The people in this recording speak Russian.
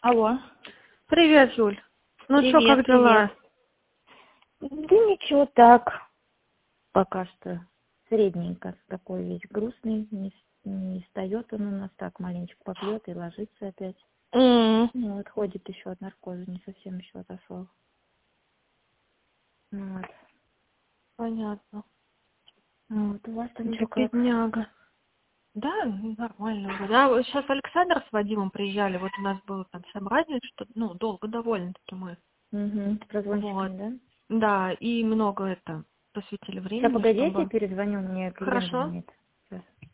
Алло. Привет, Юль. Ну что, Привет, как дела? Да ничего так. Пока что средненько. Такой весь грустный. Не встает он у нас так, маленечко попьет и ложится опять. Ну, отходит еще от наркоза, не совсем еще отошел. Вот. Понятно. Вот, у вас там Да, что как? бедняга. Да, нормально. Да, вот сейчас Александр с Вадимом приезжали, вот у нас было там собрание, что, долго довольно-таки мы. Угу. С Вот. прозвончиками, да? Да, и много посвятили Сейчас, времени, погоди, я тебе чтобы... перезвоню, мне клиент Хорошо. звонит.